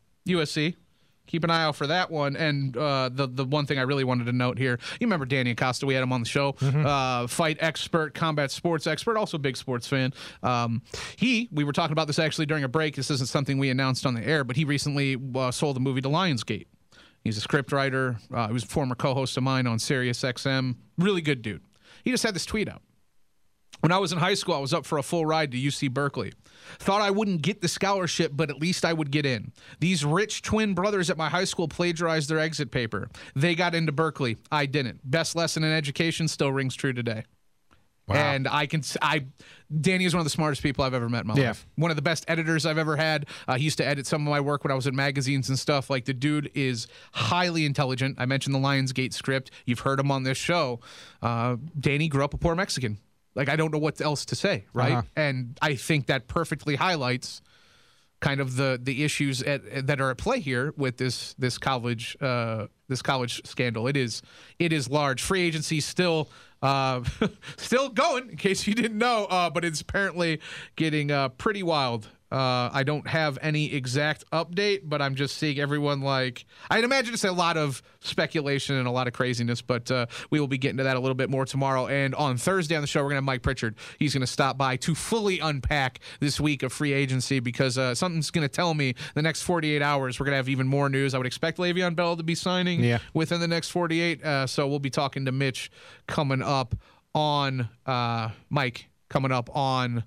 U S C. Keep an eye out for that one. And uh, the the one thing I really wanted to note here, you remember Danny Acosta? We had him on the show. Mm-hmm. Uh, fight expert, combat sports expert, also a big sports fan. Um, he, we were talking about this actually during a break. This isn't something we announced on the air, but he recently uh, sold a movie to Lionsgate. He's a script writer. Uh, he was a former co-host of mine on Sirius X M. Really good dude. He just had this tweet out. When I was in high school, I was up for a full ride to U C Berkeley. Thought I wouldn't get the scholarship, but at least I would get in. These rich twin brothers at my high school plagiarized their exit paper. They got into Berkeley. I didn't. Best lesson in education still rings true today. Wow. And I can, I, Danny is one of the smartest people I've ever met in my Yeah. life. One of the best editors I've ever had. Uh, he used to edit some of my work when I was in magazines and stuff. Like, the dude is highly intelligent. I mentioned the Lionsgate script. You've heard him on this show. Uh, Danny grew up a poor Mexican. Like, I don't know what else to say, right? Uh-huh. And I think that perfectly highlights kind of the the issues at, that are at play here with this this college uh, this college scandal. It is it is large. Free agency still uh, still going, in case you didn't know, uh, but it's apparently getting uh, pretty wild. Uh, I don't have any exact update, but I'm just seeing everyone like, I'd imagine it's a lot of speculation and a lot of craziness, but uh, we will be getting to that a little bit more tomorrow. And on Thursday on the show, we're going to have Mike Pritchard. He's going to stop by to fully unpack this week of free agency because uh, something's going to tell me the next forty-eight hours we're going to have even more news. I would expect Le'Veon Bell to be signing Yeah. within the next forty-eight. Uh, so we'll be talking to Mitch coming up on, uh, Mike coming up on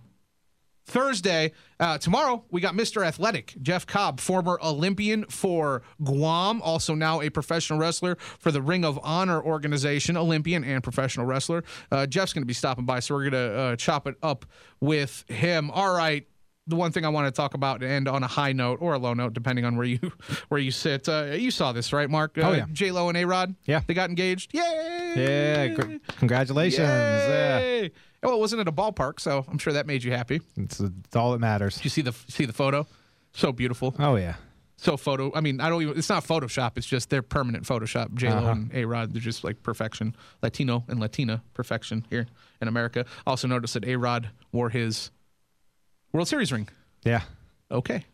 Thursday. Uh, tomorrow, we got Mister Athletic, Jeff Cobb, former Olympian for Guam, also now a professional wrestler for the Ring of Honor organization, Olympian and professional wrestler. Uh, Jeff's going to be stopping by, so we're going to uh, chop it up with him. All right, the one thing I want to talk about and end on a high note or a low note, depending on where you where you sit. Uh, you saw this, right, Mark? Uh, Oh, yeah. J-Lo and A-Rod? Yeah. They got engaged? Yay! Yeah, gr- congratulations. Yeah. Yay! Well, it wasn't at a ballpark, so I'm sure that made you happy. Did It's, it's all that matters. you see the see the photo? So beautiful. Oh, yeah. So photo. I mean, I don't even. It's not Photoshop. It's just their permanent Photoshop. J Lo Uh-huh. and A Rod. They're just like perfection. Latino and Latina perfection here in America. Also noticed that A Rod wore his World Series ring. Yeah. Okay.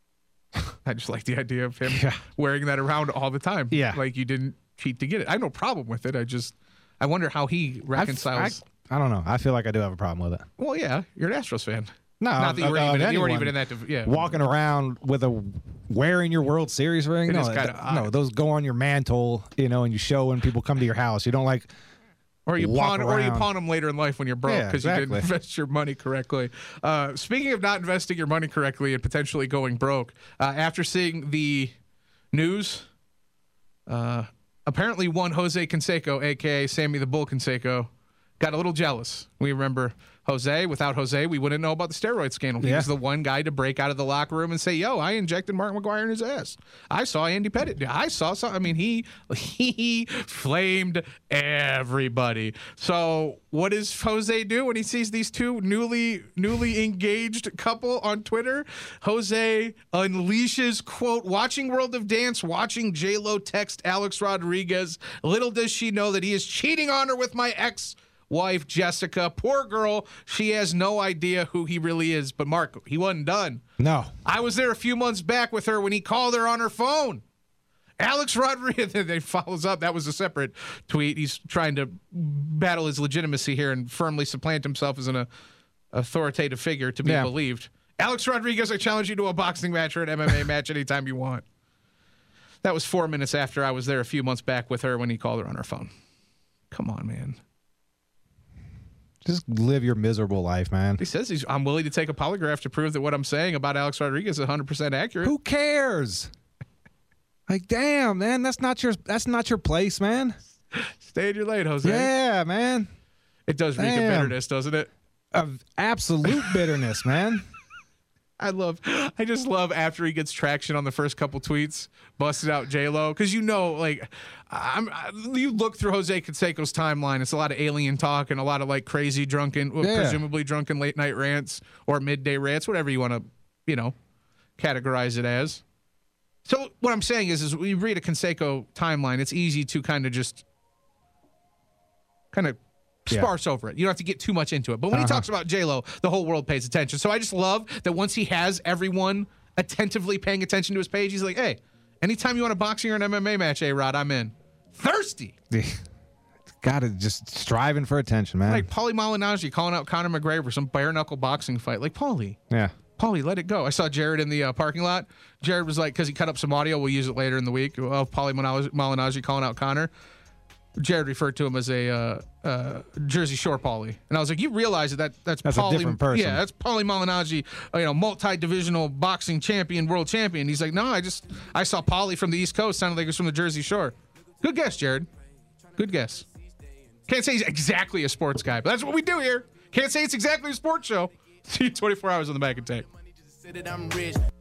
I just like the idea of him Yeah. wearing that around all the time. Yeah. Like you didn't cheat to get it. I have no problem with it. I just I wonder how he I've- reconciles. I, I don't know. I feel like I do have a problem with it. well, yeah, you're an Astros fan. No, Not that you of- weren't of even, you weren't anyone even in that. div- Yeah. walking around with a wearing your World Series ring. It no, is kinda th- odd. no, those go on your mantle, you know, and you show when people come to your house. You don't like Or you walk pawn, or you around. pawn them later in life when you're broke Yeah, because you exactly. didn't invest your money correctly. Uh, speaking of not investing your money correctly and potentially going broke, uh, after seeing the news, uh, apparently one Jose Canseco, aka Sammy the Bull Canseco, got a little jealous. We remember Jose. Without Jose, we wouldn't know about the steroid scandal. He Yeah. was the one guy to break out of the locker room and say, "Yo, I injected Mark McGwire in his ass. I saw Andy Pettit. do- I saw some." I mean, he he flamed everybody. So, what does Jose do when he sees these two newly newly engaged couple on Twitter? Jose unleashes, quote, "Watching World of Dance, watching J-Lo text Alex Rodriguez. Little does she know that he is cheating on her with my ex wife Jessica. Poor girl. She has no idea who he really is." But Mark, he wasn't done. no. I was there a few months back with her when he called her on her phone. Alex Rodriguez, then follows up. That was a separate tweet. He's trying to battle his legitimacy here and firmly supplant himself as an uh, authoritative figure to be Yeah. believed. Alex Rodriguez, I challenge you to a boxing match or an M M A match anytime you want. That was four minutes after I was there a few months back with her when he called her on her phone. Come on, man. Just live your miserable life, man. He says he's. I'm willing to take a polygraph to prove that what I'm saying about Alex Rodriguez is one hundred percent accurate. Who cares? Like, damn, man, that's not your that's not your place, man. Stay in your lane, Jose. Yeah, man. It does reek of Damn. bitterness, doesn't it? Of absolute bitterness, man. I love. I just love after he gets traction on the first couple tweets, busted out J-Lo, because you know, like, I'm. I, you look through Jose Canseco's timeline. It's a lot of alien talk and a lot of like crazy drunken, well, Yeah. presumably drunken late night rants or midday rants, whatever you want to, you know, categorize it as. So what I'm saying is, is when you read a Canseco timeline, it's easy to kind of just kind of Yeah. sparse over it. You don't have to get too much into it. But when he Uh-huh. talks about J-Lo, the whole world pays attention. So I just love that once he has everyone attentively paying attention to his page, he's like, hey, anytime you want a boxing or an M M A match, A-Rod, I'm in. Thirsty. Gotta just striving for attention, man. Like Paulie Malignaggi calling out Conor McGregor for some bare-knuckle boxing fight. Like, Paulie, yeah. Paulie, let it go. I saw Jared in the uh, parking lot. Jared was like, because he cut up some audio, we'll use it later in the week, of Paulie Malignaggi calling out Conor. Jared referred to him as a uh, uh, Jersey Shore Paulie, and I was like, "You realize that, that that's, That's a Paulie, different person. Yeah, that's Paulie Malignaggi, uh, you know, multi-divisional boxing champion, world champion." He's like, "No, I just I saw Paulie from the East Coast, sounded like he was from the Jersey Shore." Good guess, Jared. Good guess. Can't say he's exactly a sports guy, but that's what we do here. Can't say it's exactly a sports show. See you twenty-four hours on the Mac Attack.